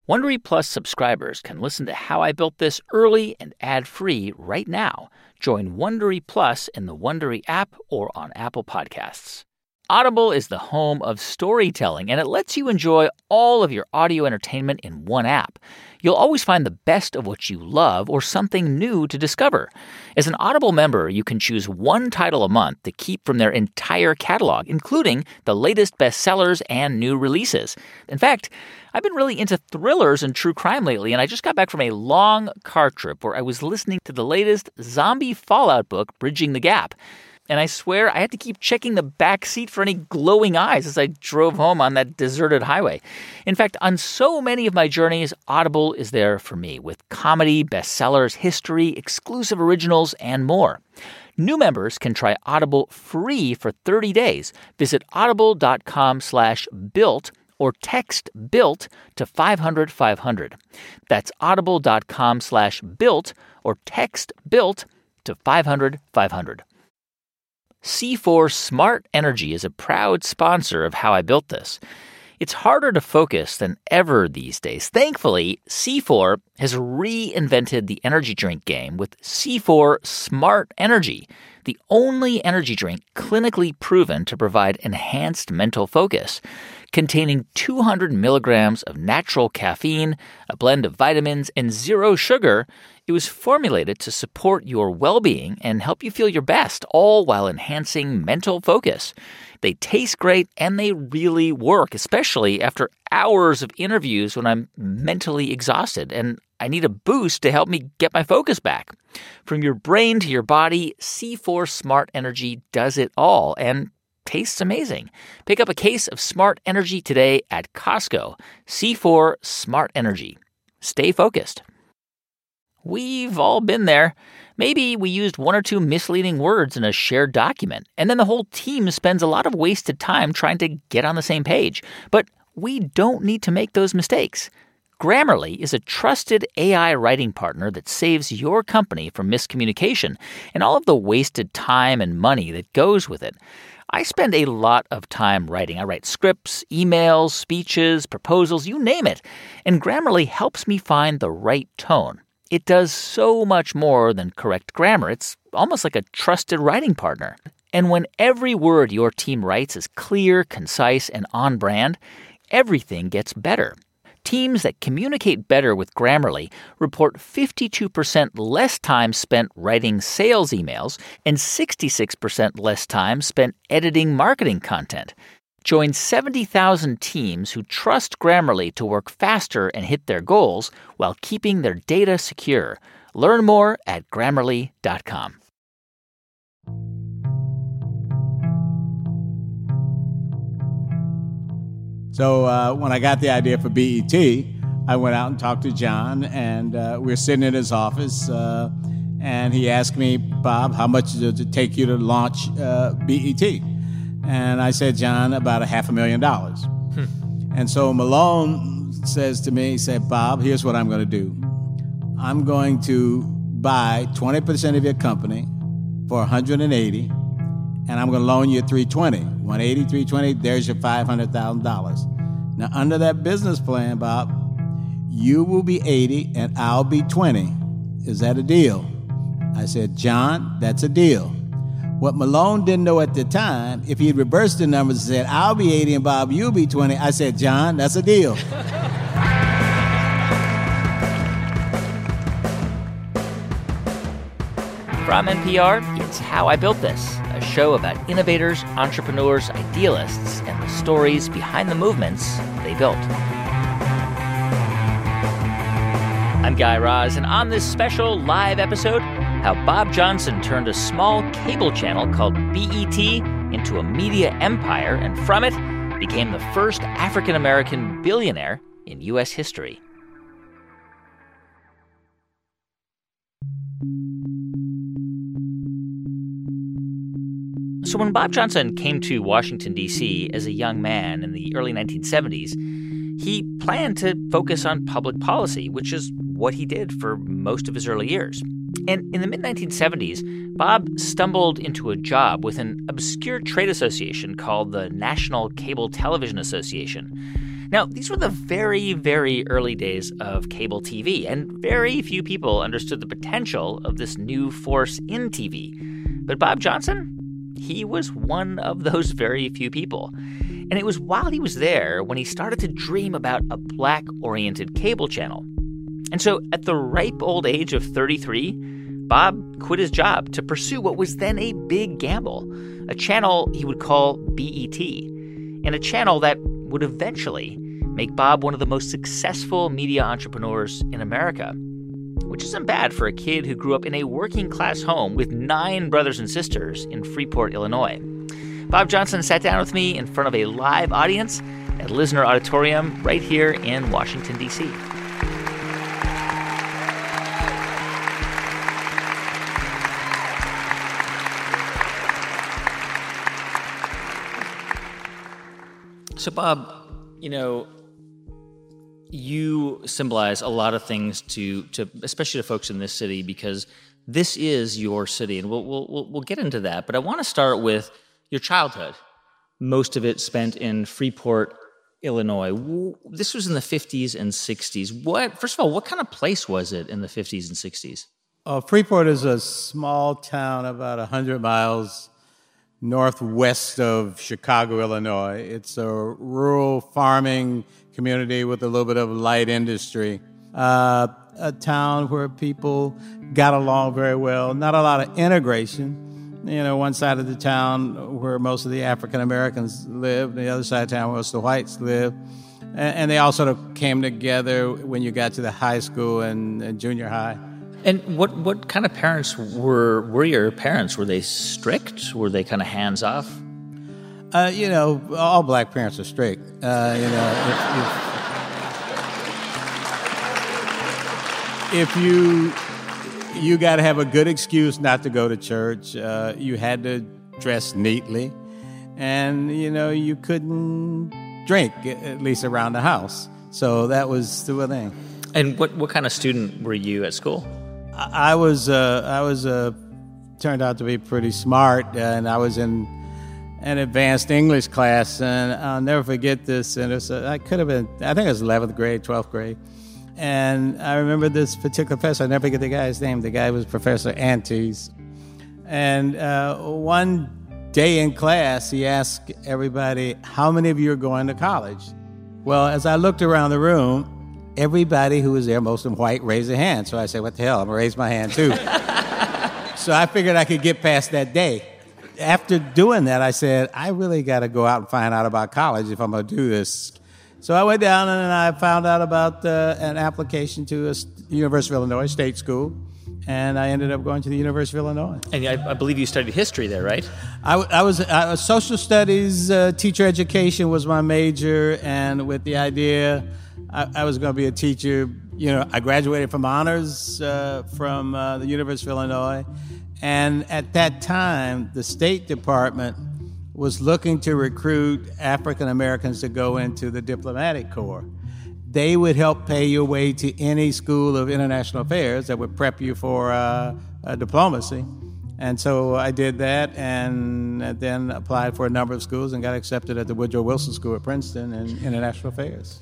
Wondery Plus subscribers can listen to How I Built This early and ad-free right now. Join Wondery Plus in the Wondery app or on Apple Podcasts. Audible is the home of storytelling, and it lets you enjoy all of your audio entertainment in one app. You'll always find the best of what you love or something new to discover. As an Audible member, you can choose one title a month to keep from their entire catalog, including the latest bestsellers and new releases. In fact, I've been really into thrillers and true crime lately, and I just got back from a long car trip where I was listening to the latest zombie Fallout book, Bridging the Gap. And I swear I had to keep checking the back seat for any glowing eyes as I drove home on that deserted highway. In fact, on so many of my journeys, Audible is there for me with comedy, bestsellers, history, exclusive originals, and more. New members can try Audible free for 30 days. Visit audible.com/built or text BUILT to 500-500. That's audible.com/built or text BUILT to 500-500. C4 Smart Energy is a proud sponsor of How I Built This. It's harder to focus than ever these days. Thankfully, C4 has reinvented the energy drink game with C4 Smart Energy, the only energy drink clinically proven to provide enhanced mental focus. Containing 200 milligrams of natural caffeine, a blend of vitamins, and zero sugar, it was formulated to support your well-being and help you feel your best, all while enhancing mental focus. They taste great and they really work, especially after hours of interviews when I'm mentally exhausted and I need a boost to help me get my focus back. From your brain to your body, C4 Smart Energy does it all and tastes amazing. Pick up a case of Smart Energy today at Costco. C4 Smart Energy. Stay focused. We've all been there. Maybe we used one or two misleading words in a shared document, and then the whole team spends a lot of wasted time trying to get on the same page. But we don't need to make those mistakes. Grammarly is a trusted AI writing partner that saves your company from miscommunication and all of the wasted time and money that goes with it. I spend a lot of time writing. I write scripts, emails, speeches, proposals, you name it. And Grammarly helps me find the right tone. It does so much more than correct grammar. It's almost like a trusted writing partner. And when every word your team writes is clear, concise, and on brand, everything gets better. Teams that communicate better with Grammarly report 52% less time spent writing sales emails and 66% less time spent editing marketing content. Join 70,000 teams who trust Grammarly to work faster and hit their goals while keeping their data secure. Learn more at Grammarly.com. So when I got the idea for BET, I went out and talked to John, and we were sitting in his office, and he asked me, Bob, how much does it take you to launch BET? And I said, John, about $500,000. And so Malone says to me, he said, Bob, here's what I'm going to do. I'm going to buy 20% of your company for 180, and I'm going to loan you 320. 180, 320, there's your $500,000. Now, under that business plan, Bob, you will be 80 and I'll be 20. Is that a deal? I said, John, that's a deal. What Malone didn't know at the time, if he reversed the numbers and said, I'll be 80 and Bob, you'll be 20, I said, John, that's a deal. From NPR, it's How I Built This, a show about innovators, entrepreneurs, idealists, and the stories behind the movements they built. I'm Guy Raz, and on this special live episode, how Bob Johnson turned a small cable channel called BET into a media empire, and from it became the first African-American billionaire in U.S. history. So when Bob Johnson came to Washington, D.C. as a young man in the early 1970s, he planned to focus on public policy, which is what he did for most of his early years. And in the mid-1970s, Bob stumbled into a job with an obscure trade association called the National Cable Television Association. Now, these were the very, very early days of cable TV, and very few people understood the potential of this new force in TV. But Bob Johnson, he was one of those very few people. And it was while he was there when he started to dream about a black-oriented cable channel. And so at the ripe old age of 33, Bob quit his job to pursue what was then a big gamble, a channel he would call BET, and a channel that would eventually make Bob one of the most successful media entrepreneurs in America, which isn't bad for a kid who grew up in a working-class home with 9 brothers and sisters in Freeport, Illinois. Bob Johnson sat down with me in front of a live audience at Lisner Auditorium right here in Washington, D.C. So, Bob, you symbolize a lot of things to especially to folks in this city because this is your city, and we'll get into that. But I want to start with your childhood. Most of it spent in Freeport, Illinois. This was in the 50s and 60s. First of all, what kind of place was it in the 50s and 60s? Freeport is a small town about 100 miles northwest of Chicago, Illinois. It's a rural farming community with a little bit of light industry. A town where people got along very well. Not a lot of integration. One side of the town where most of the African Americans live, the other side of town where most of the whites live. And they all sort of came together when you got to the high school and junior high. And what kind of parents were your parents? Were they strict? Were they kind of hands off? All black parents are strict. If you got to have a good excuse not to go to church. You had to dress neatly, and you couldn't drink, at least around the house. So that was the thing. And what kind of student were you at school? I was turned out to be pretty smart, and I was in an advanced English class, and I'll never forget this. And I think it was 11th grade, 12th grade. And I remember this particular professor. I never forget the guy's name. The guy was Professor Antes. And one day in class, he asked everybody, how many of you are going to college? Well, as I looked around the room, everybody who was there, most of them white, raised their hand. So I said, what the hell, I'm going to raise my hand too. So I figured I could get past that day. After doing that, I said, I really got to go out and find out about college if I'm going to do this. So I went down and I found out about an application to the University of Illinois State School, and I ended up going to the University of Illinois. And I believe you studied history there, right? I was social studies, teacher education was my major, and with the idea I was going to be a teacher. I graduated from honors from the University of Illinois, and at that time, the State Department was looking to recruit African Americans to go into the diplomatic corps. They would help pay your way to any school of international affairs that would prep you for diplomacy. And so I did that, and then applied for a number of schools and got accepted at the Woodrow Wilson School at Princeton in international affairs.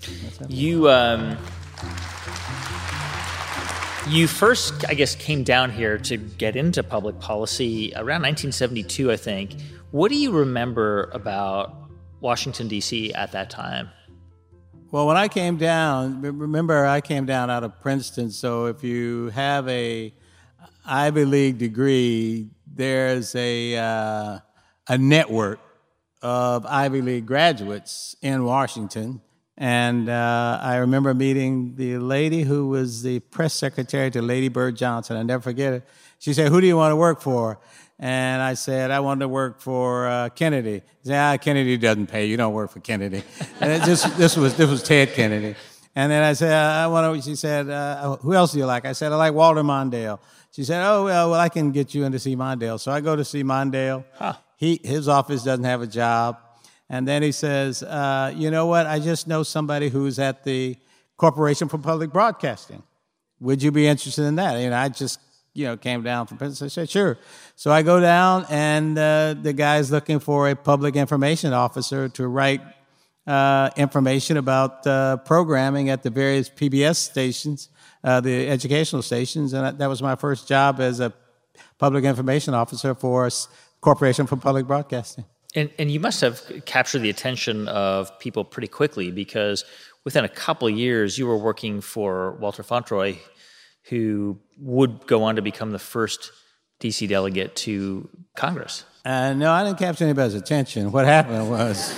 You first, I guess, came down here to get into public policy around 1972, I think. What do you remember about Washington, D.C. at that time? Well, when I came down, remember I came down out of Princeton, so if you have a Ivy League degree, there's a network of Ivy League graduates in Washington. And I remember meeting the lady who was the press secretary to Lady Bird Johnson. I'll never forget it. She said, who do you want to work for? And I said, I wanted to work for Kennedy. She said, Kennedy doesn't pay. You don't work for Kennedy. And this was Ted Kennedy. And then I said, she said, who else do you like? I said, I like Walter Mondale. She said, oh, well, I can get you in to see Mondale. So I go to see Mondale. Huh. His office doesn't have a job. And then he says, you know what? I just know somebody who's at the Corporation for Public Broadcasting. Would you be interested in that? I just, came down from Princeton. I said, sure. So I go down, and the guy's looking for a public information officer to write information about programming at the various PBS stations, the educational stations, and that was my first job as a public information officer for Corporation for Public Broadcasting. And you must have captured the attention of people pretty quickly, because within a couple of years, you were working for Walter Fauntroy, who would go on to become the first D.C. delegate to Congress. No, I didn't capture anybody's attention. What happened was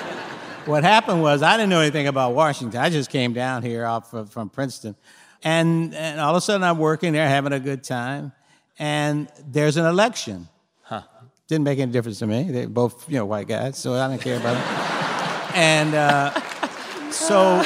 I didn't know anything about Washington. I just came down here from Princeton. And all of a sudden I'm working there, having a good time. And there's an election. Didn't make any difference to me. They're both, white guys, so I didn't care about it. And so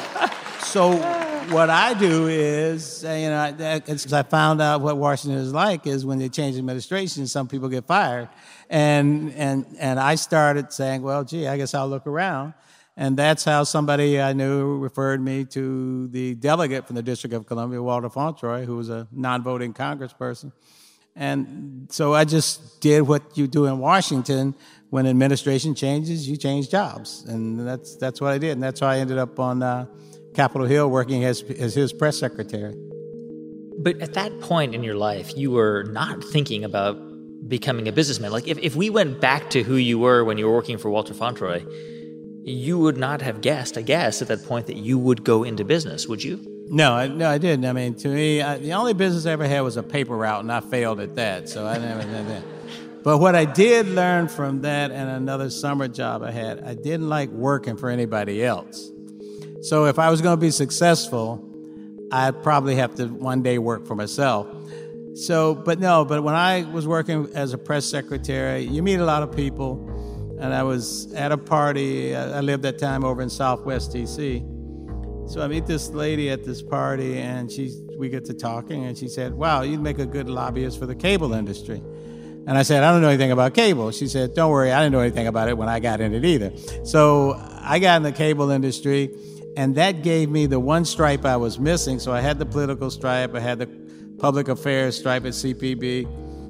what I do is, I found out what Washington is like is when they change administration, some people get fired. And I started saying, well, gee, I guess I'll look around. And that's how somebody I knew referred me to the delegate from the District of Columbia, Walter Fauntroy, who was a non-voting congressperson. And so I just did what you do in Washington. When administration changes, you change jobs. And that's what I did. And that's how I ended up on Capitol Hill working as his press secretary. But at that point in your life, you were not thinking about becoming a businessman. Like if we went back to who you were when you were working for Walter Fauntroy, you would not have guessed, I guess, at that point that you would go into business, would you? No, I didn't. I mean, to me, the only business I ever had was a paper route, and I failed at that, so I never did that. But what I did learn from that and another summer job I had, I didn't like working for anybody else. So if I was going to be successful, I'd probably have to one day work for myself. But when I was working as a press secretary, you meet a lot of people, and I was at a party. I lived that time over in Southwest D.C., so I meet this lady at this party, and we get to talking, and she said, wow, you'd make a good lobbyist for the cable industry. And I said, I don't know anything about cable. She said, don't worry, I didn't know anything about it when I got in it either. So I got in the cable industry, and that gave me the one stripe I was missing. So I had the political stripe, I had the public affairs stripe at CPB,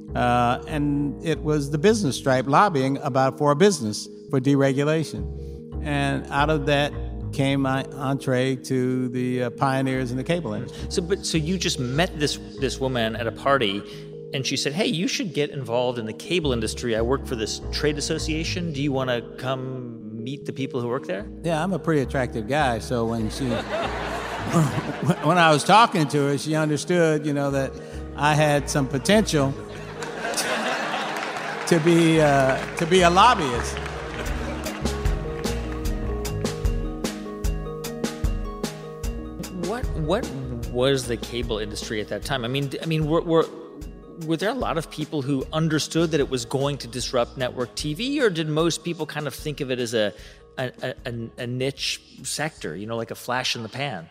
and it was the business stripe, lobbying for a business, for deregulation. And out of that came my entree to the pioneers in the cable industry. So you just met this woman at a party, and she said, hey, you should get involved in the cable industry. I work for this trade association. Do you want to come meet the people who work there? Yeah, I'm a pretty attractive guy, so when I was talking to her, she understood, that I had some potential to be a lobbyist. What was the cable industry at that time? I mean, were there a lot of people who understood that it was going to disrupt network TV, or did most people kind of think of it as a niche sector, like a flash in the pan?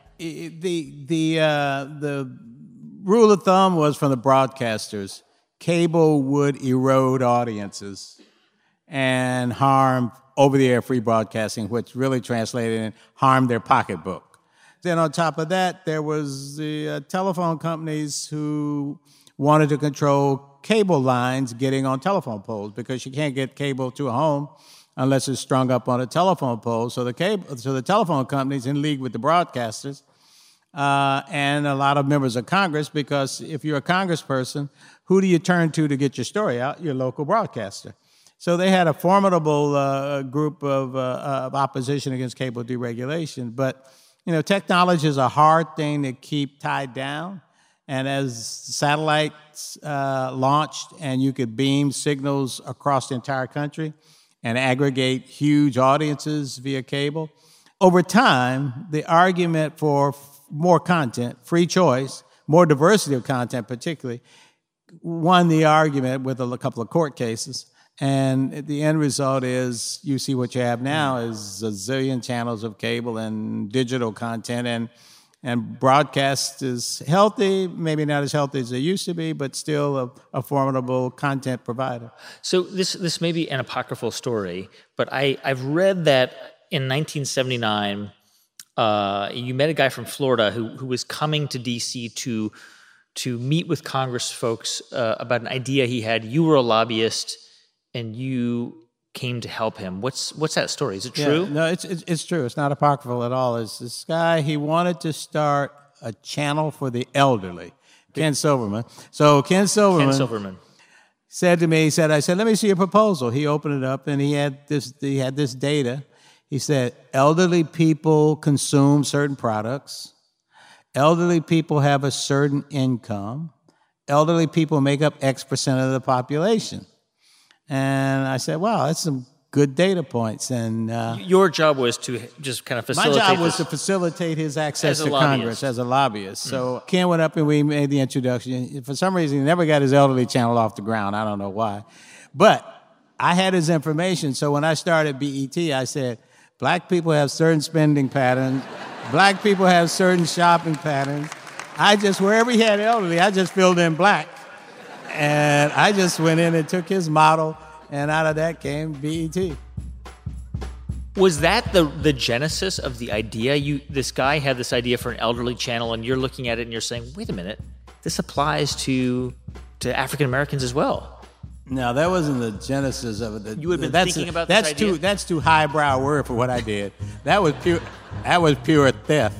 The rule of thumb was from the broadcasters: cable would erode audiences and harm over-the-air free broadcasting, which really translated and harmed their pocketbook. Then on top of that, there was the telephone companies who wanted to control cable lines getting on telephone poles, because you can't get cable to a home unless it's strung up on a telephone pole. So the telephone companies in league with the broadcasters and a lot of members of Congress, because if you're a congressperson, who do you turn to get your story out? Your local broadcaster. So they had a formidable group of opposition against cable deregulation, but technology is a hard thing to keep tied down. And as satellites launched and you could beam signals across the entire country and aggregate huge audiences via cable, over time, the argument for more content, free choice, more diversity of content particularly, won the argument with a couple of court cases. And the end result is you see what you have now is a zillion channels of cable and digital content, and broadcast is healthy, maybe not as healthy as they used to be, but still a formidable content provider. So this may be an apocryphal story, but I've read that in 1979, you met a guy from Florida who was coming to D.C. to meet with Congress folks about an idea he had. You were a lobbyist, and you came to help him. What's that story? Is it true? Yeah, no, it's true. It's not apocryphal at all. It's this guy. He wanted to start a channel for the elderly. Ken Silverman. So Ken Silverman said to me, I said, let me see your proposal. He opened it up and he had this data. He said, elderly people consume certain products. Elderly people have a certain income. Elderly people make up X% of the population. And I said, wow, that's some good data points. And your job was to just kind of facilitate. My job was to facilitate his access to Congress as a lobbyist. So Ken went up and we made the introduction. For some reason, he never got his elderly channel off the ground. I don't know why. But I had his information. So when I started BET, I said, black people have certain spending patterns. Black people have certain shopping patterns. Wherever he had elderly, I just filled in black. And I just went in and took his model, and out of that came BET. Was that the genesis of the idea? This guy had this idea for an elderly channel, and you're looking at it and you're saying, wait a minute, this applies to African Americans as well. No, that wasn't the genesis of it. You had been thinking about this idea? That's too highbrow word for what I did. That was pure theft.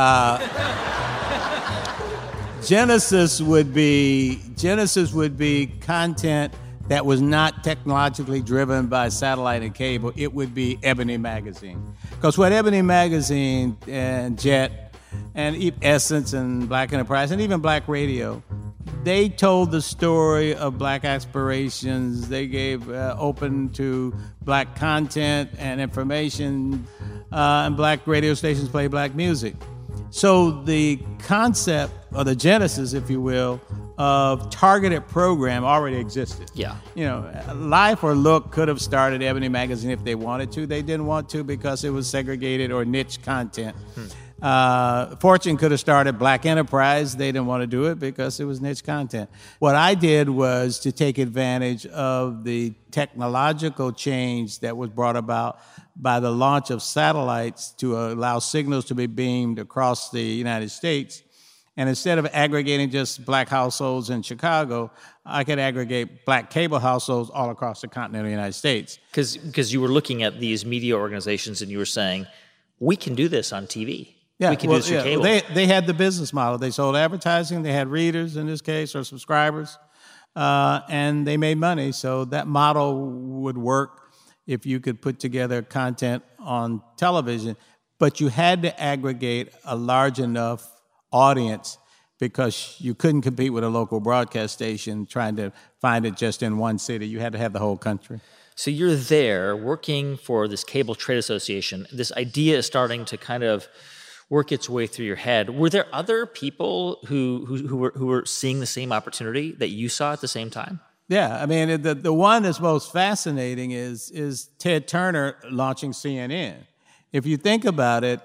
Genesis would be content that was not technologically driven by satellite and cable. It would be Ebony Magazine. Because what Ebony Magazine and Jet and Essence and Black Enterprise and even Black Radio, they told the story of black aspirations. They gave open to black content and information, and black radio stations play black music. So the concept, or the genesis, if you will, of targeted program already existed. Yeah. Life or Look could have started Ebony Magazine if they wanted to. They didn't want to because it was segregated or niche content. Fortune could have started Black Enterprise. They didn't want to do it because it was niche content. What I did was to take advantage of the technological change that was brought about by the launch of satellites to allow signals to be beamed across the United States. And instead of aggregating just black households in Chicago, I could aggregate black cable households all across the continental United States. Because you were looking at these media organizations and you were saying, we can do this on TV. Yeah, we can do this through cable. They had the business model. They sold advertising. They had readers, in this case, or subscribers, and they made money. So that model would work if you could put together content on television. But you had to aggregate a large enough audience because you couldn't compete with a local broadcast station trying to find it just in one city. You had to have the whole country. So you're there working for this Cable Trade Association. This idea is starting to kind of work its way through your head. Were there other people who were seeing the same opportunity that you saw at the same time? Yeah, I mean, the one that's most fascinating is Ted Turner launching CNN. If you think about it,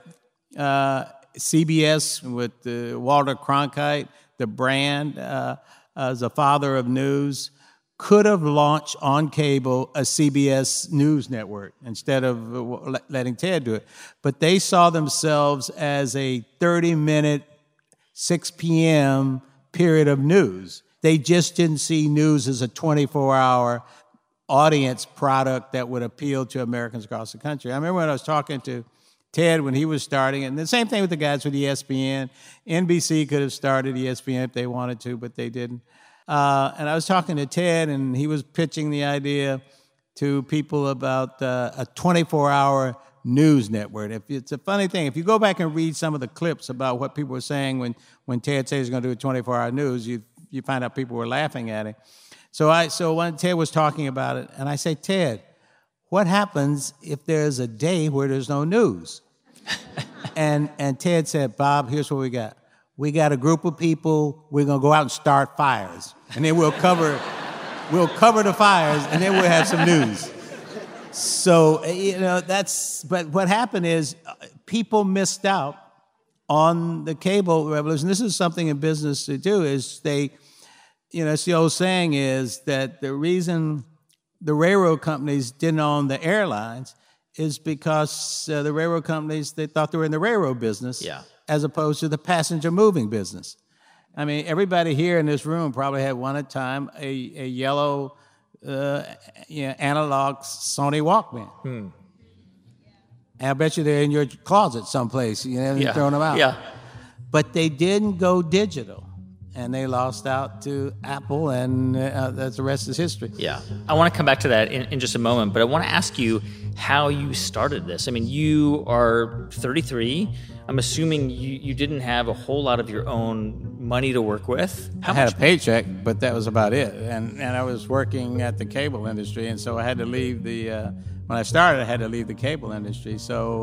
CBS with Walter Cronkite, the brand, as a father of news, could have launched on cable a CBS News network instead of letting Ted do it. But they saw themselves as a 30-minute, 6 p.m. period of news. They just didn't see news as a 24-hour audience product that would appeal to Americans across the country. I remember when I was talking to Ted when he was starting, and the same thing with the guys with ESPN. NBC could have started ESPN if they wanted to, but they didn't. And I was talking to Ted, and he was pitching the idea to people about a 24-hour news network. It's a funny thing. If you go back and read some of the clips about what people were saying when Ted said he's going to do a 24-hour news, you find out people were laughing at him. So when Ted was talking about it, and I say, Ted, what happens if there's a day where there's no news? and Ted said, Bob, here's what we got. We got a group of people, we're going to go out and start fires. And then we'll cover the fires, and then we'll have some news. So, but what happened is people missed out on the cable revolution. This is something in business to do, is it's the old saying is that the reason the railroad companies didn't own the airlines is because the railroad companies, they thought they were in the railroad business as opposed to the passenger moving business. I mean, everybody here in this room probably had one at a time a yellow analog Sony Walkman. And I bet you they're in your closet someplace. You're throwing them out. Yeah. But they didn't go digital, and they lost out to Apple, and that's the rest is history. Yeah. I want to come back to that in just a moment, but I want to ask you how you started this. I mean, you are 33. I'm assuming you didn't have a whole lot of your own money to work with. I had a paycheck, but that was about it. And I was working at the cable industry, and so I had to leave when I started, I had to leave the cable industry. So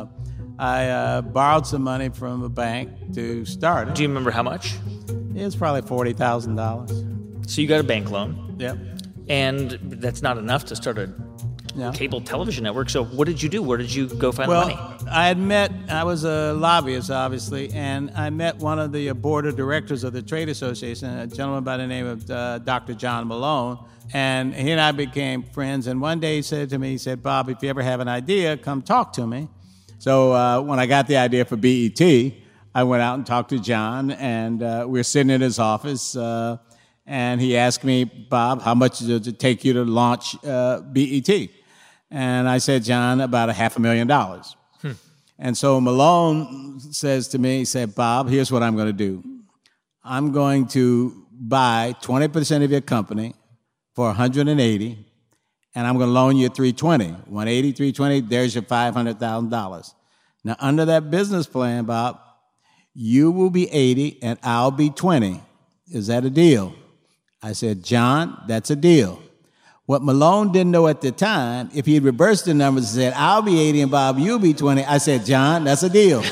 I borrowed some money from a bank to start it. Do you remember how much? It was probably $40,000. So you got a bank loan. Yep. And that's not enough to start a cable television network. So what did you do? Where did you go find the money? I was a lobbyist, obviously, and I met one of the board of directors of the trade association, a gentleman by the name of Dr. John Malone, and he and I became friends. And one day he said to me, he said, "Bob, if you ever have an idea, come talk to me." So when I got the idea for BET, I went out and talked to John, and we were sitting in his office, and he asked me, "Bob, how much does it take you to launch BET?" And I said, "John, about $500,000. And so Malone says to me, he said, "Bob, here's what I'm going to do. I'm going to buy 20% of your company for 180, and I'm going to loan you 320. 180, 320, there's your $500,000. Now, under that business plan, Bob, you will be 80 and I'll be 20. Is that a deal?" I said, "John, that's a deal." What Malone didn't know at the time, if he reversed the numbers and said, "I'll be 80 and Bob, you'll be 20, I said, "John, that's a deal."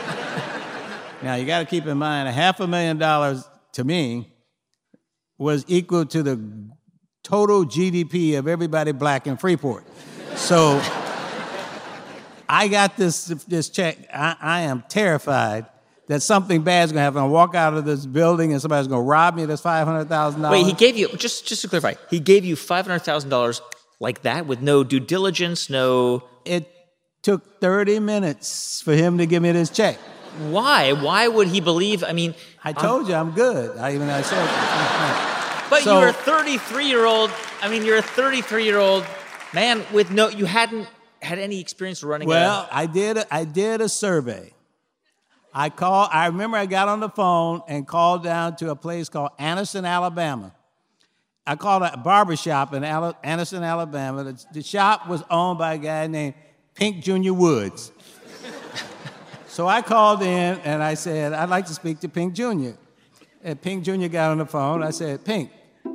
Now, you got to keep in mind, $500,000 to me was equal to the total GDP of everybody black in Freeport. So I got this check. I am terrified that something bad is going to happen. I walk out of this building and somebody's going to rob me. That's $500,000. Wait, he gave you, just to clarify, he gave you $500,000 like that with no due diligence, no... It took 30 minutes for him to give me this check. Why? Why would he believe? I mean... I told you I'm good. I said... But you're a 33-year-old, you're a 33-year-old man with you hadn't had any experience running Well, I did a survey. I remember I got on the phone and called down to a place called Anniston, Alabama. I called a barbershop in Anniston, Alabama. The shop was owned by a guy named Pink Junior Woods. So I called in and I said, "I'd like to speak to Pink Jr." And Pink Jr. got on the phone. I said, "Pink,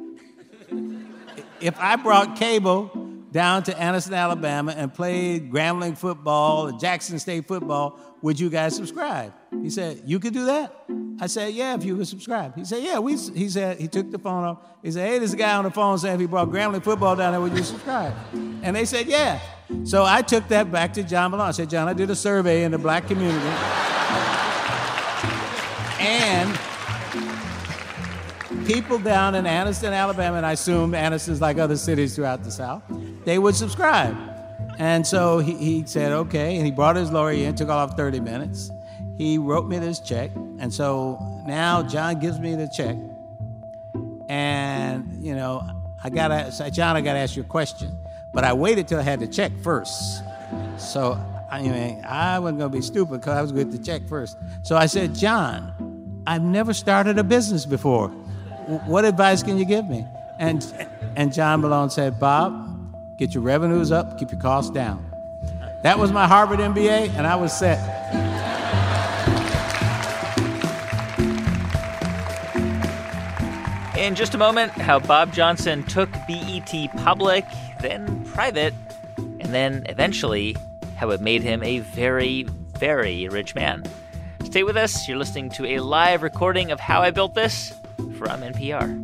if I brought cable down to Anniston, Alabama and played Grambling football and Jackson State football, would you guys subscribe?" He said, "You could do that?" I said, "Yeah, if you would subscribe." He said, "Yeah, he said, he took the phone off. He said, "Hey, this guy on the phone said if he brought Grambling football down there, would you subscribe?" And they said, "Yeah." So I took that back to John Malone. I said, "John, I did a survey in the black community. And people down in Anniston, Alabama, and I assume Anniston's like other cities throughout the South, they would subscribe." And so he said, okay, and he brought his lawyer in, took off 30 minutes. He wrote me this check, and so now John gives me the check, and, I got to ask you a question. But I waited till I had the check first. So, I wasn't going to be stupid because I was going to get the check first. So I said, "John, I've never started a business before. What advice can you give me?" And John Malone said, "Bob, get your revenues up, keep your costs down." That was my Harvard MBA, and I was set. In just a moment, how Bob Johnson took BET public, then private, and then eventually how it made him a very, very rich man. Stay with us. You're listening to a live recording of How I Built This from NPR.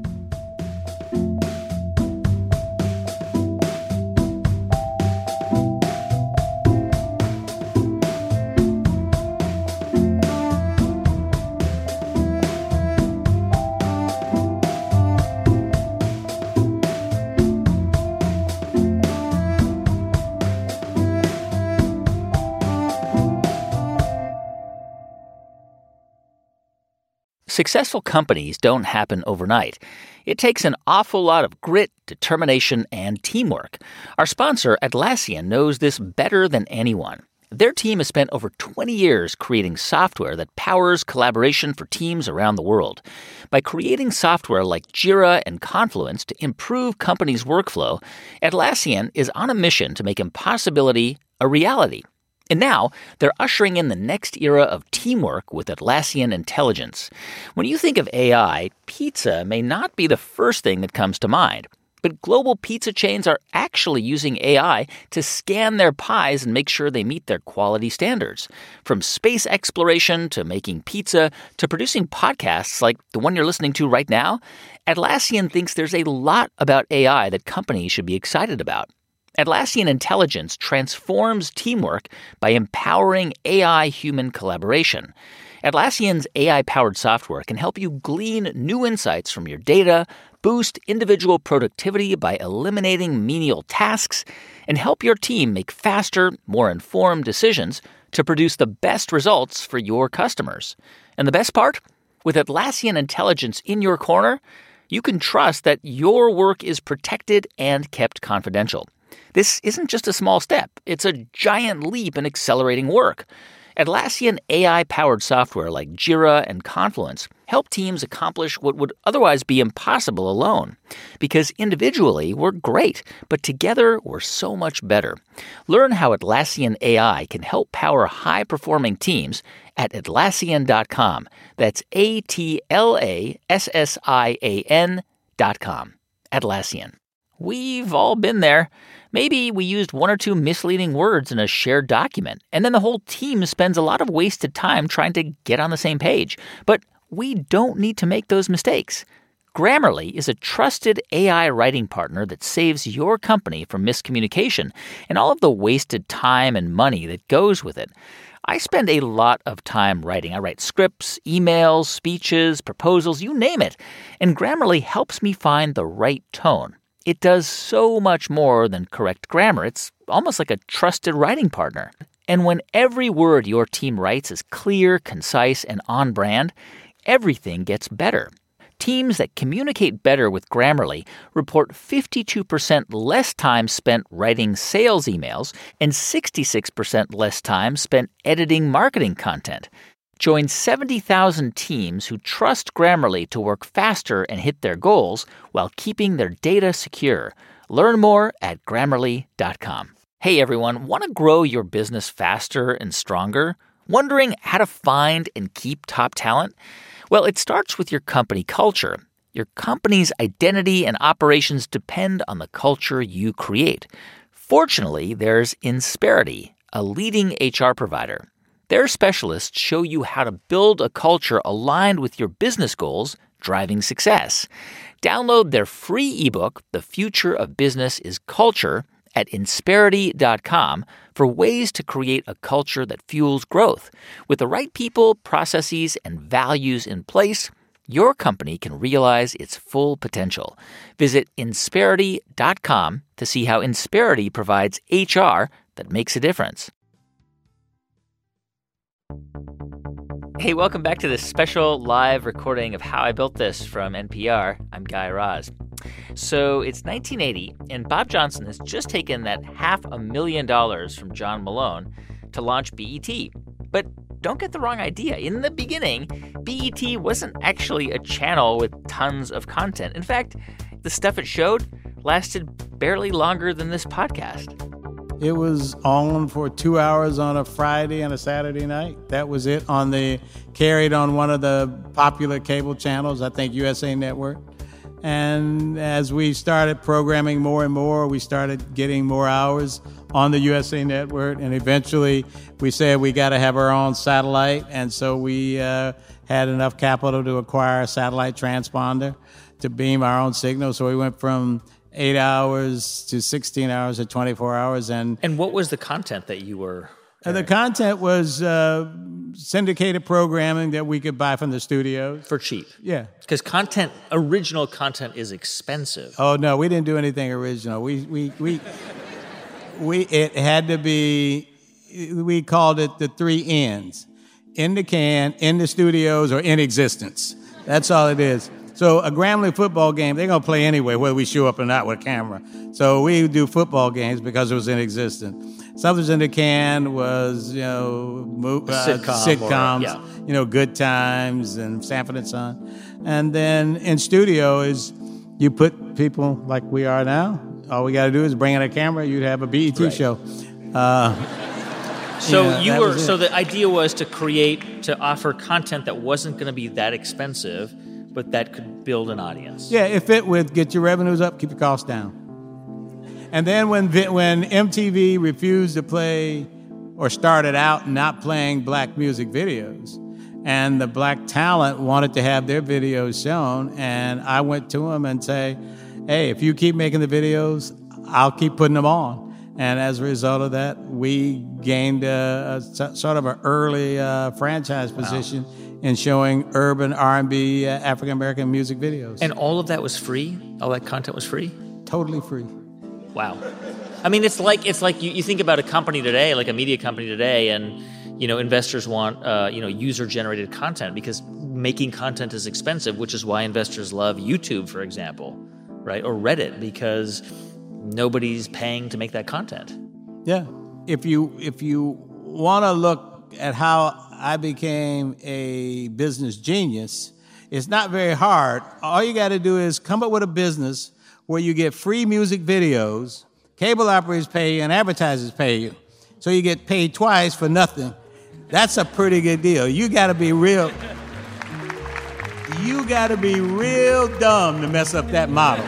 Successful companies don't happen overnight. It takes an awful lot of grit, determination, and teamwork. Our sponsor, Atlassian, knows this better than anyone. Their team has spent over 20 years creating software that powers collaboration for teams around the world. By creating software like Jira and Confluence to improve companies' workflow, Atlassian is on a mission to make impossibility a reality. And now, they're ushering in the next era of teamwork with Atlassian Intelligence. When you think of AI, pizza may not be the first thing that comes to mind. But global pizza chains are actually using AI to scan their pies and make sure they meet their quality standards. From space exploration to making pizza to producing podcasts like the one you're listening to right now, Atlassian thinks there's a lot about AI that companies should be excited about. Atlassian Intelligence transforms teamwork by empowering AI-human collaboration. Atlassian's AI-powered software can help you glean new insights from your data, boost individual productivity by eliminating menial tasks, and help your team make faster, more informed decisions to produce the best results for your customers. And the best part? With Atlassian Intelligence in your corner, you can trust that your work is protected and kept confidential. This isn't just a small step. It's a giant leap in accelerating work. Atlassian AI-powered software like Jira and Confluence help teams accomplish what would otherwise be impossible alone. Because individually, we're great, but together, we're so much better. Learn how Atlassian AI can help power high-performing teams at Atlassian.com. That's Atlassian.com. Atlassian. We've all been there. Maybe we used one or two misleading words in a shared document, and then the whole team spends a lot of wasted time trying to get on the same page. But we don't need to make those mistakes. Grammarly is a trusted AI writing partner that saves your company from miscommunication and all of the wasted time and money that goes with it. I spend a lot of time writing. I write scripts, emails, speeches, proposals, you name it. And Grammarly helps me find the right tone. It does so much more than correct grammar. It's almost like a trusted writing partner. And when every word your team writes is clear, concise, and on brand, everything gets better. Teams that communicate better with Grammarly report 52% less time spent writing sales emails and 66% less time spent editing marketing content. Join 70,000 teams who trust Grammarly to work faster and hit their goals while keeping their data secure. Learn more at Grammarly.com. Hey everyone, want to grow your business faster and stronger? Wondering how to find and keep top talent? Well, it starts with your company culture. Your company's identity and operations depend on the culture you create. Fortunately, there's Insperity, a leading HR provider. Their specialists show you how to build a culture aligned with your business goals, driving success. Download their free ebook, The Future of Business is Culture, at Insperity.com for ways to create a culture that fuels growth. With the right people, processes, and values in place, your company can realize its full potential. Visit Insperity.com to see how Insperity provides HR that makes a difference. Hey, welcome back to this special live recording of How I Built This from NPR. I'm Guy Raz. So it's 1980, and Bob Johnson has just taken that $500,000 from John Malone to launch BET. But don't get the wrong idea. In the beginning, BET wasn't actually a channel with tons of content. In fact, the stuff it showed lasted barely longer than this podcast. It was on for 2 hours on a Friday and a Saturday night. That was it carried on one of the popular cable channels, I think USA Network. And as we started programming more and more, we started getting more hours on the USA Network. And eventually we said we got to have our own satellite. And so we had enough capital to acquire a satellite transponder to beam our own signal. So we went from 8 hours to 16 hours to 24 hours. And what was the content that you were... The content was syndicated programming that we could buy from the studios. For cheap. Yeah. Because original content is expensive. Oh, no, we didn't do anything original. It had to be, we called it the 3 N's. In the can, in the studios, or in existence. That's all it is. So a Grambling football game, they're going to play anyway, whether we show up or not with camera. So we do football games because it was in existence. Something's in the Can was, sitcoms, Good Times and Sanford and Son. And then in studio is you put people like we are now. All we got to do is bring in a camera. You'd have a BET show. So the idea was to offer content that wasn't going to be that expensive, but that could build an audience. Yeah, if it would get your revenues up, keep your costs down. And then when MTV refused to play or started out not playing black music videos, and the black talent wanted to have their videos shown, and I went to them and say, hey, if you keep making the videos, I'll keep putting them on. And as a result of that, we gained a sort of an early franchise position in showing urban R&B African-American music videos. And all of that was free? All that content was free? Totally free. Wow. I mean, it's like you think about a company today, like a media company today, and investors want user-generated content because making content is expensive, which is why investors love YouTube, for example, right? Or Reddit, because nobody's paying to make that content. Yeah. If you want to look at how I became a business genius, it's not very hard. All you got to do is come up with a business where you get free music videos, cable operators pay you, and advertisers pay you. So you get paid twice for nothing. That's a pretty good deal. You got to be real dumb to mess up that model.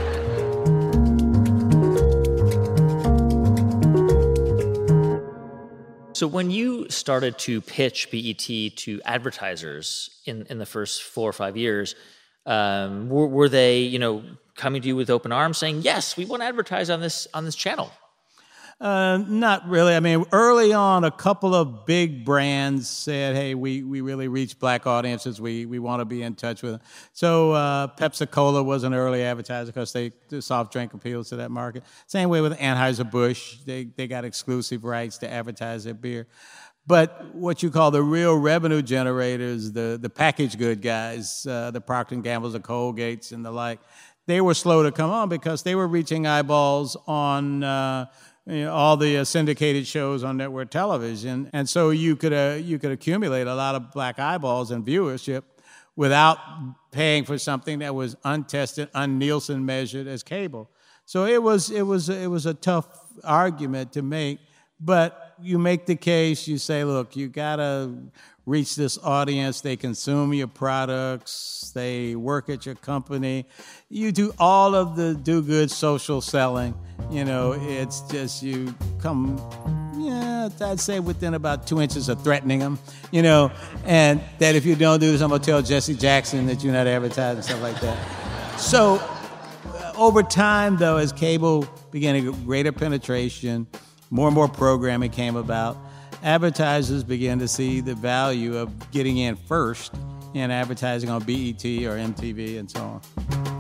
So when you started to pitch BET to advertisers in the first 4 or 5 years, were they coming to you with open arms saying, yes, we want to advertise on this channel? Not really. I mean, early on, a couple of big brands said, hey, we really reach black audiences. We want to be in touch with them. So Pepsi-Cola was an early advertiser because the soft drink appeals to that market. Same way with Anheuser-Busch. They got exclusive rights to advertise their beer. But what you call the real revenue generators, the packaged good guys, the Procter & Gamble's, the Colgates, and the like, they were slow to come on because they were reaching eyeballs on all the syndicated shows on network television, and so you could accumulate a lot of black eyeballs and viewership without paying for something that was untested, un-Nielsen measured as cable. So it was a tough argument to make, but you make the case. You say, look, you gotta reach this audience. They consume your products. They work at your company. You do all of the do-good social selling. It's just you come, I'd say within about 2 inches of threatening them, and that if you don't do this, I'm going to tell Jesse Jackson that you're not advertising, stuff like that. So over time, though, as cable began to get greater penetration, more and more programming came about, advertisers began to see the value of getting in first in advertising on BET or MTV and so on.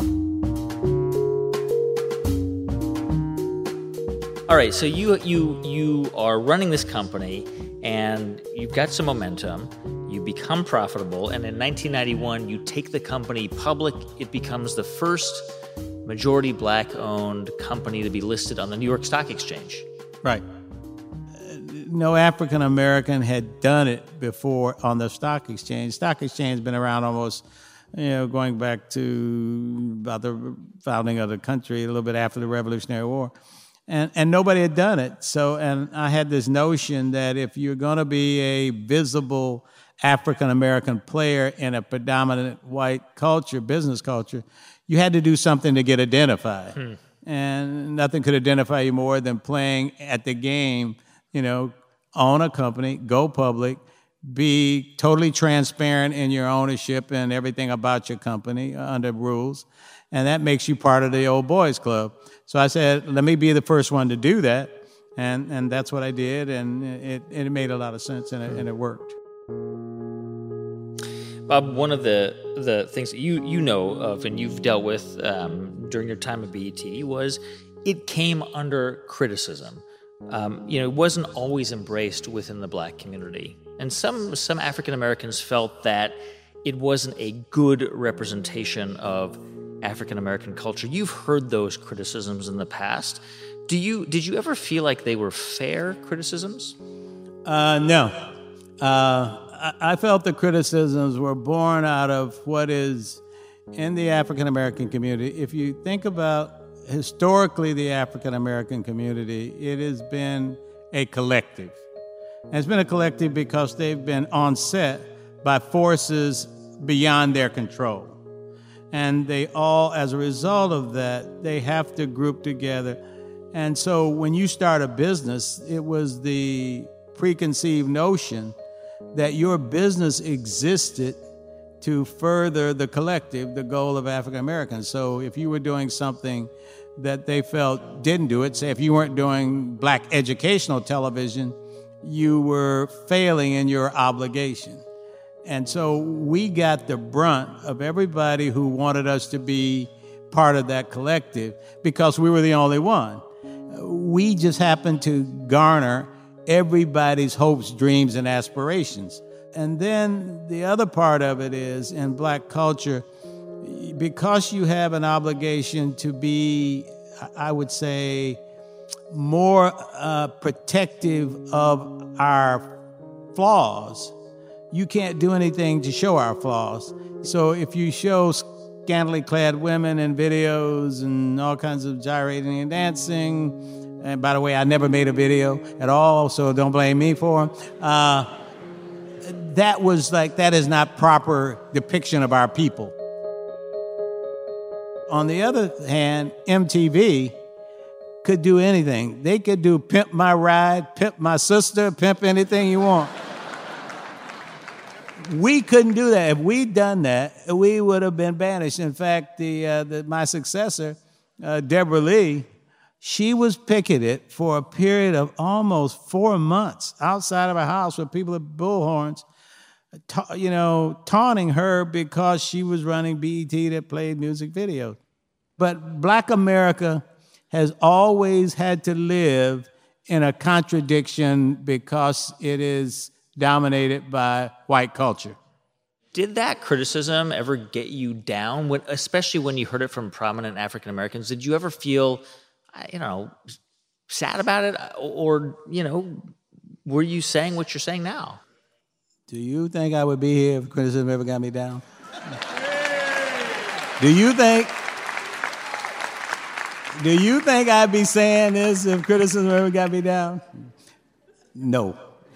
All right, so you are running this company, and you've got some momentum. You become profitable, and in 1991, you take the company public. It becomes the first majority black-owned company to be listed on the New York Stock Exchange. Right. No African American had done it before on the stock exchange. Stock exchange has been around almost, going back to about the founding of the country, a little bit after the Revolutionary War. And nobody had done it. So, and I had this notion that if you're going to be a visible African-American player in a predominant white culture, business culture, you had to do something to get identified. And nothing could identify you more than playing at the game, own a company, go public, be totally transparent in your ownership and everything about your company under rules. And that makes you part of the old boys club. So I said, let me be the first one to do that. And that's what I did. And it made a lot of sense, and it worked. Bob, one of the things that you know of and you've dealt with during your time at BET was it came under criticism. It wasn't always embraced within the black community. And some African Americans felt that it wasn't a good representation of African American culture. You've heard those criticisms in the past. Did you ever feel like they were fair criticisms? No. I felt the criticisms were born out of what is in the African American community. If you think about historically the African American community, it has been a collective. And it's been a collective because they've been onset by forces beyond their control. And they all, as a result of that, they have to group together. And so when you start a business, it was the preconceived notion that your business existed to further the collective, the goal of African Americans. So if you were doing something that they felt didn't do it, say if you weren't doing black educational television, you were failing in your obligation. And so we got the brunt of everybody who wanted us to be part of that collective because we were the only one. We just happened to garner everybody's hopes, dreams, and aspirations. And then the other part of it is, in black culture, because you have an obligation to be, I would say, more protective of our flaws, you can't do anything to show our flaws. So if you show scantily clad women in videos and all kinds of gyrating and dancing, and by the way, I never made a video at all, so don't blame me for them. That is not proper depiction of our people. On the other hand, MTV could do anything. They could do Pimp My Ride, Pimp My Sister, Pimp anything you want. We couldn't do that. If we'd done that, we would have been banished. In fact, my successor, Deborah Lee, she was picketed for a period of almost 4 months outside of her house with people with bullhorns, taunting her because she was running BET that played music videos. But Black America has always had to live in a contradiction because it is dominated by white culture. Did that criticism ever get you down, especially when you heard it from prominent African Americans? Did you ever feel, sad about it? Or, were you saying what you're saying now? Do you think I would be here if criticism ever got me down? Do you think I'd be saying this if criticism ever got me down? No.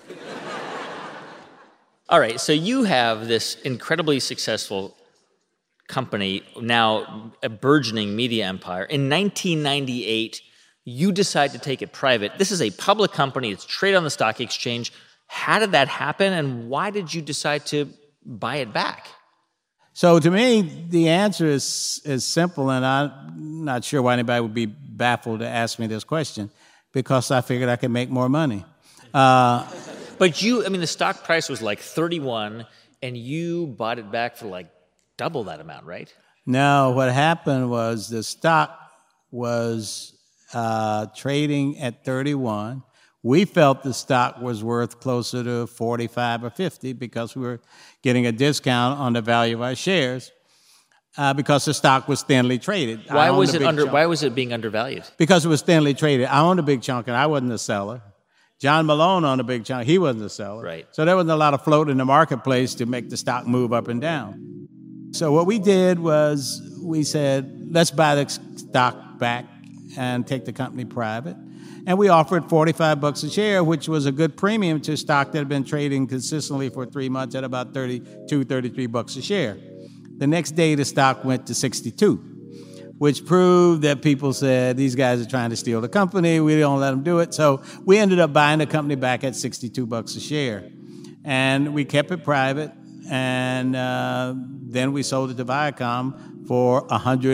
All right, so you have this incredibly successful company, now a burgeoning media empire. In 1998, you decide to take it private. This is a public company. It's traded on the stock exchange. How did that happen, and why did you decide to buy it back? So to me, the answer is simple, and I'm not sure why anybody would be baffled to ask me this question, because I figured I could make more money. But the stock price was like 31, and you bought it back for like double that amount, right? No, what happened was the stock was trading at 31. We felt the stock was worth closer to 45 or 50 because we were getting a discount on the value of our shares because the stock was thinly traded. Why was it being undervalued? Because it was thinly traded. I owned a big chunk and I wasn't a seller. John Malone owned a big chunk. He wasn't a seller. Right. So there wasn't a lot of float in the marketplace to make the stock move up and down. So what we did was we said, let's buy the stock back and take the company private. And we offered $45 a share, which was a good premium to stock that had been trading consistently for 3 months at about $32, $33 a share. The next day, the stock went to 62, which proved that people said, these guys are trying to steal the company. We don't let them do it. So we ended up buying the company back at $62 a share. And we kept it private. And then we sold it to Viacom for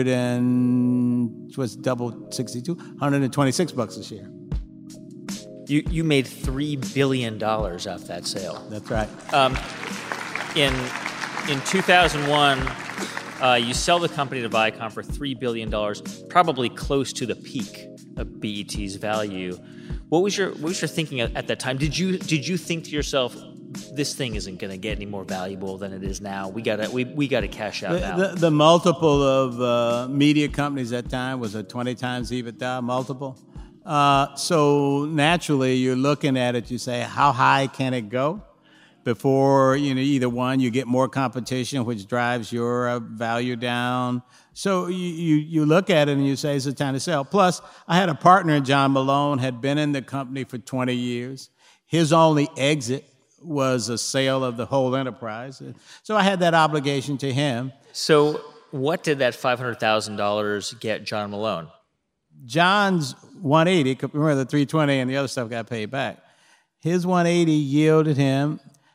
$126 a share. You made $3 billion off that sale. That's right. In 2001, you sell the company to Viacom for $3 billion, probably close to the peak of BET's value. What was your thinking at that time? Did you think to yourself, this thing isn't going to get any more valuable than it is now. We gotta cash out now. The multiple of media companies at that time was a 20 times EBITDA multiple. So naturally, you're looking at it, you say, how high can it go? Before, either one, you get more competition, which drives your value down. So you look at it and you say, it's a time to sell. Plus, I had a partner, John Malone, had been in the company for 20 years. His only exit was a sale of the whole enterprise. So I had that obligation to him. So what did that $500,000 get John Malone? John's 180, remember the 320 and the other stuff got paid back. His 180 yielded him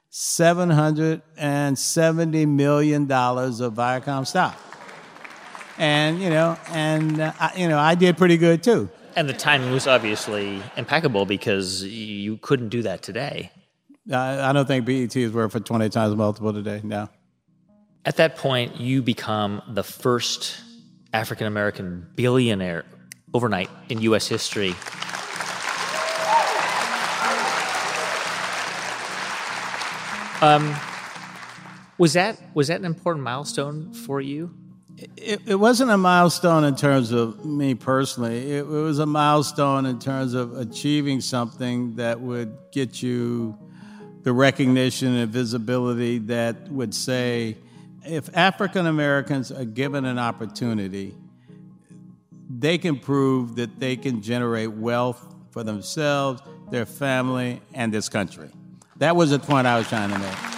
$770 million of Viacom stock. And, I did pretty good too. And the timing was obviously impeccable because you couldn't do that today. I don't think BET is worth a 20 times multiple today, no. At that point, you become the first African-American billionaire overnight in U.S. history. Was that an important milestone for you? It wasn't a milestone in terms of me personally. It was a milestone in terms of achieving something that would get you the recognition and visibility that would say, if African Americans are given an opportunity, they can prove that they can generate wealth for themselves, their family, and this country. That was the point I was trying to make.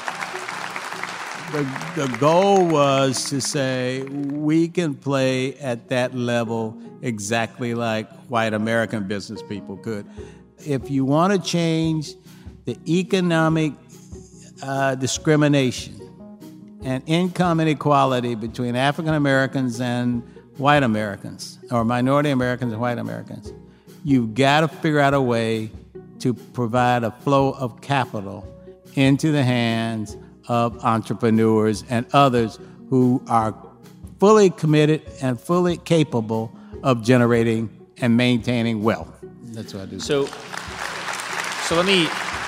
The goal was to say we can play at that level exactly like white American business people could. If you want to change the economic discrimination and income inequality between African Americans and white Americans, or minority Americans and white Americans, you've got to figure out a way to provide a flow of capital into the hands of entrepreneurs and others who are fully committed and fully capable of generating and maintaining wealth. That's what I do. So let me.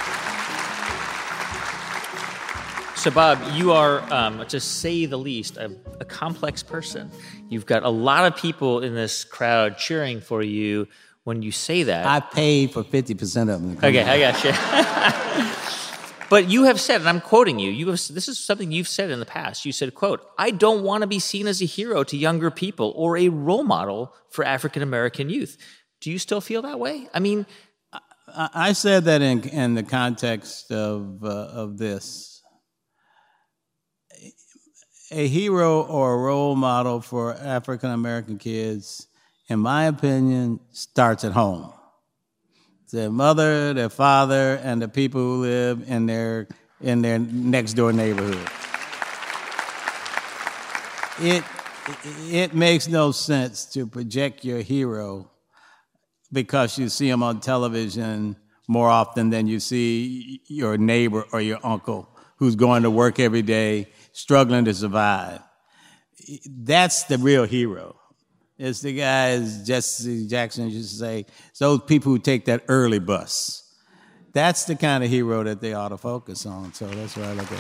So Bob, you are, to say the least, a complex person. You've got a lot of people in this crowd cheering for you when you say that. I paid for 50% of them. Okay, I got you. But you have said, and I'm quoting you, this is something you've said in the past. You said, quote, I don't want to be seen as a hero to younger people or a role model for African-American youth. Do you still feel that way? I mean... I said that in the context of this. A hero or a role model for African-American kids, in my opinion, starts at home. Their mother, their father, and the people who live in their next door neighborhood. It makes no sense to project your hero because you see him on television more often than you see your neighbor or your uncle who's going to work every day, struggling to survive. That's the real hero. It's the guy, as Jesse Jackson used to say, it's those people who take that early bus. That's the kind of hero that they ought to focus on. So that's what I look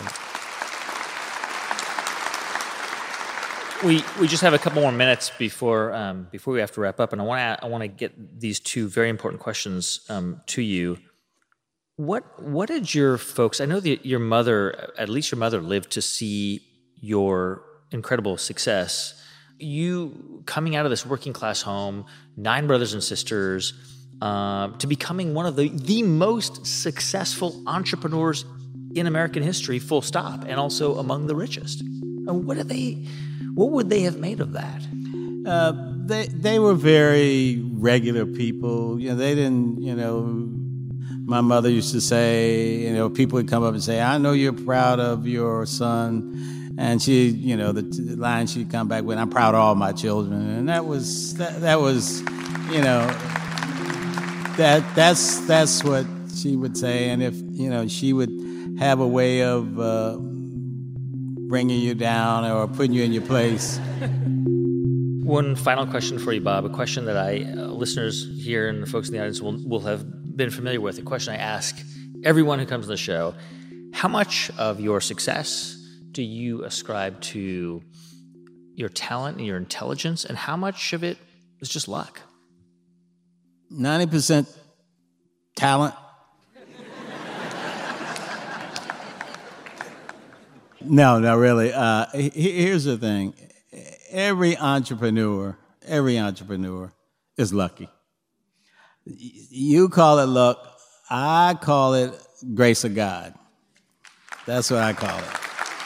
at. We just have a couple more minutes before we have to wrap up, and I want to get these two very important questions to you. What did your folks? I know that your mother, at least your mother, lived to see your incredible success. You coming out of this working class home, 9 brothers and sisters, to becoming one of the most successful entrepreneurs in American history, full stop, and also among the richest. And what would they have made of that? They were very regular people. They didn't. My mother used to say, people would come up and say, "I know you're proud of your son." And she, the line she'd come back with, "I'm proud of all my children," and that's what she would say. And if she would have a way of bringing you down or putting you in your place. One final question for you, Bob. A question that listeners here and the folks in the audience will have been familiar with. A question I ask everyone who comes to the show. How much of your success do you ascribe to your talent and your intelligence, and how much of it is just luck? 90% talent. No, really. Here's the thing. Every entrepreneur is lucky. You call it luck. I call it grace of God. That's what I call it.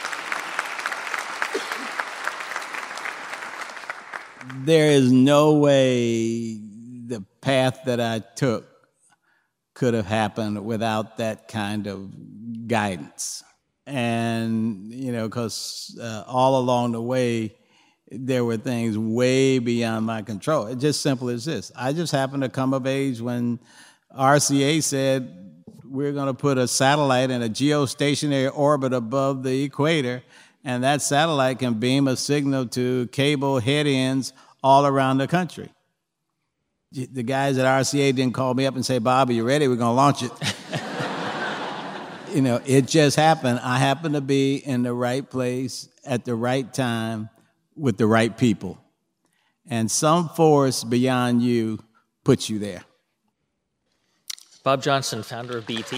There is no way the path that I took could have happened without that kind of guidance. And, because all along the way, there were things way beyond my control. It's just simple as this. I just happened to come of age when RCA said, we're going to put a satellite in a geostationary orbit above the equator, and that satellite can beam a signal to cable head ends all around the country. The guys at RCA didn't call me up and say, Bob, are you ready? We're going to launch it. It just happened. I happened to be in the right place at the right time with the right people. And some force beyond you puts you there. Bob Johnson, founder of BET.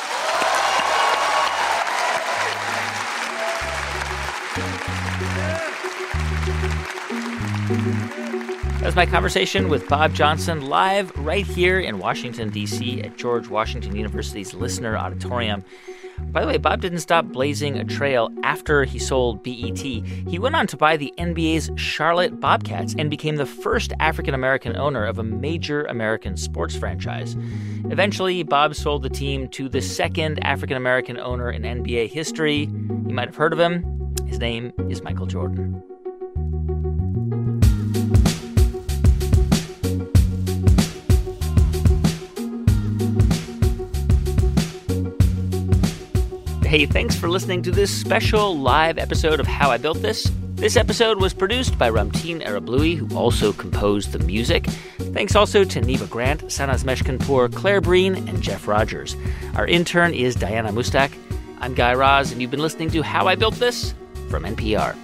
That was my conversation with Bob Johnson, live right here in Washington, D.C. at George Washington University's Listener Auditorium. By the way, Bob didn't stop blazing a trail after he sold BET. He went on to buy the NBA's Charlotte Bobcats and became the first African-American owner of a major American sports franchise. Eventually, Bob sold the team to the second African-American owner in NBA history. You might have heard of him. His name is Michael Jordan. Hey, thanks for listening to this special live episode of How I Built This. This episode was produced by Ramtin Arablouei, who also composed the music. Thanks also to Neva Grant, Sanaz Meshkinpour, Claire Breen, and Jeff Rogers. Our intern is Diana Mustak. I'm Guy Raz, and you've been listening to How I Built This from NPR.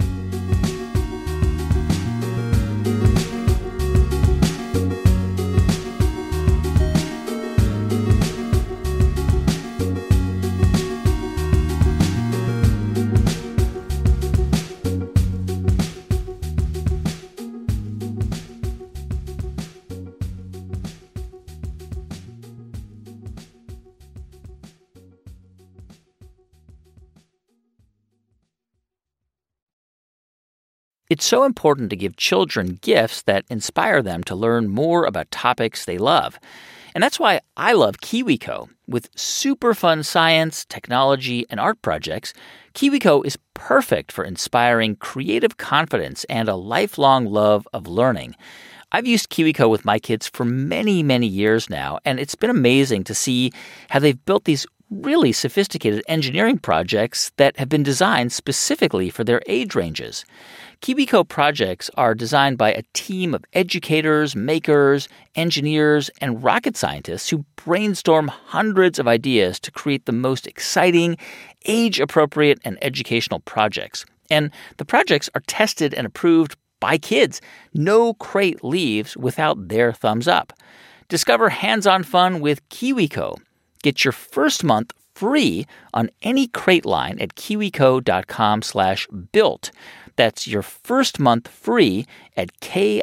It's so important to give children gifts that inspire them to learn more about topics they love. And that's why I love KiwiCo. With super fun science, technology, and art projects, KiwiCo is perfect for inspiring creative confidence and a lifelong love of learning. I've used KiwiCo with my kids for many, many years now, and it's been amazing to see how they've built these really sophisticated engineering projects that have been designed specifically for their age ranges. KiwiCo projects are designed by a team of educators, makers, engineers, and rocket scientists who brainstorm hundreds of ideas to create the most exciting, age-appropriate, and educational projects. And the projects are tested and approved by kids. No crate leaves without their thumbs up. Discover hands-on fun with KiwiCo. Get your first month free on any crate line at kiwico.com/built. That's your first month free at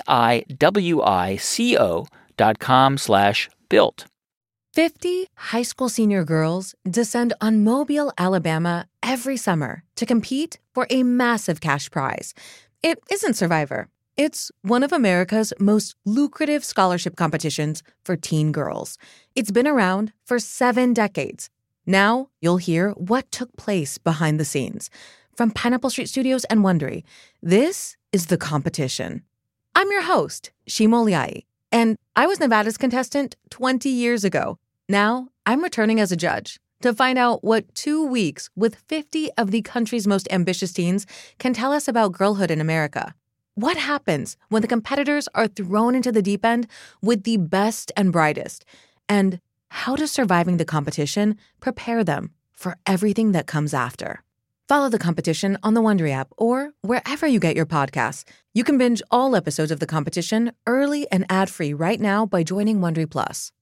kiwico.com/built. 50 high school senior girls descend on Mobile, Alabama every summer to compete for a massive cash prize. It isn't Survivor. It's one of America's most lucrative scholarship competitions for teen girls. It's been around for 7 decades. Now you'll hear what took place behind the scenes. From Pineapple Street Studios and Wondery, this is The Competition. I'm your host, Shima Oliai, and I was Nevada's contestant 20 years ago. Now I'm returning as a judge to find out what 2 weeks with 50 of the country's most ambitious teens can tell us about girlhood in America. What happens when the competitors are thrown into the deep end with the best and brightest? And how does surviving the competition prepare them for everything that comes after. Follow The Competition on the Wondery app or wherever you get your podcasts. You can binge all episodes of The Competition early and ad-free right now by joining Wondery Plus.